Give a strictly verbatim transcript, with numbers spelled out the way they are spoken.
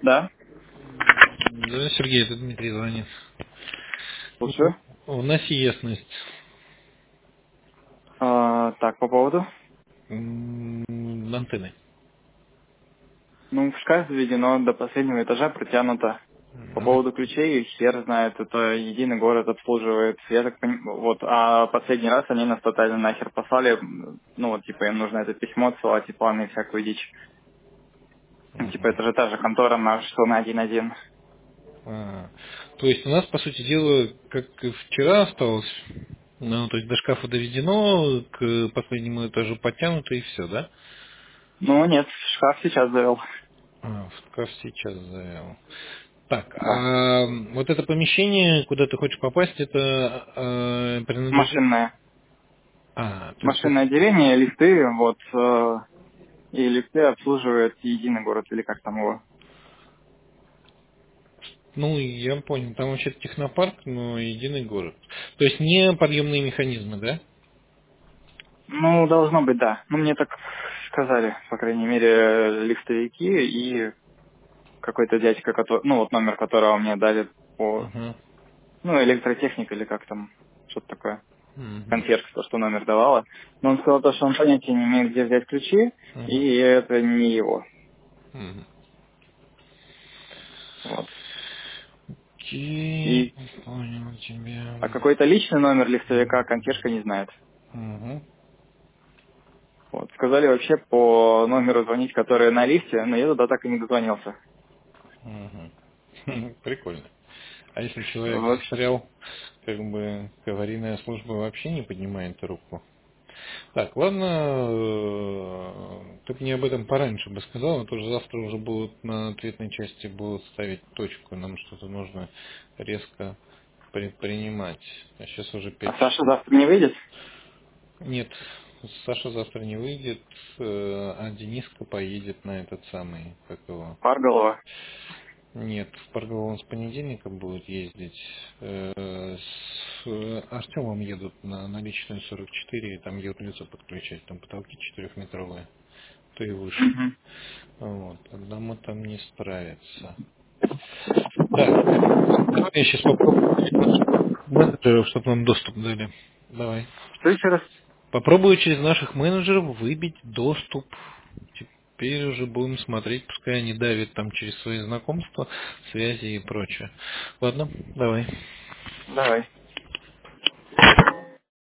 Да, Да, Сергей, это Дмитрий звонит. слушаю. Вноси ясность. А, так, по поводу? М, Антенны. Ну, в шкаф заведено до последнего этажа протянуто. По Ага. поводу ключей, хер знает, это единый город обслуживает. Я так понимаю, вот, а последний раз они нас тотально нахер послали, ну, вот, типа, им нужно это письмо отсылать и планы и всякую дичь. Ну, типа, Мгм. это же та же контора наша, что на один-один. А, То есть у нас, по сути дела, как и вчера осталось, ну, то есть до шкафа доведено, к последнему этажу подтянуто и все, да? Ну, нет, шкаф сейчас завел. А, в шкаф сейчас завел. Так, Да. а вот это помещение, куда ты хочешь попасть, это э, принадлежит... Машинное. А, то есть Машинное это... отделение, лифты, вот, э, и лифты обслуживает единый город, или как там его. Ну, я понял, там вообще технопарк, но единый город. То есть не подъемные механизмы, да? Ну, должно быть, да. Ну, мне так сказали, по крайней мере, лифтовики и какой-то дядька, который, ну, вот номер которого мне дали по, Угу. ну, электротехник или как там, что-то такое. Угу. Консьерж, то, что номер давала. Но он сказал то, что он понятия не имеет, где взять ключи, Угу. и это не его. Угу. Вот. Окей, И, понял тебя. а какой-то личный номер лифтовика консьержка не знает. Угу. Вот. Сказали вообще по номеру звонить, который на лифте, но я туда так и не дозвонился. Угу. Прикольно. А если человек Вообще. застрял, как бы аварийная служба вообще не поднимает трубку? Так, ладно, э, ты бы мне об этом пораньше бы сказал, а то уже завтра уже будут на ответной части будут ставить точку, нам что-то нужно резко предпринимать. А сейчас уже А пять Саша часов. завтра не выйдет? Нет, Саша завтра не выйдет, э, а Дениска поедет на этот самый, как его. Парголова. Нет, в Парголову он с понедельника будет ездить. Э, С э, Артемом едут на наличную сорок четыре, и там юрлицо подключать, там потолки четырехметровые, то и выше. Мгм. Вот, одному там не справится. Так, давай я сейчас попробую менеджеров, чтобы нам доступ дали. Давай. Что еще раз? Попробую через наших менеджеров выбить доступ. Теперь уже будем смотреть, пускай они давят там через свои знакомства, связи и прочее. Ладно, давай. Давай.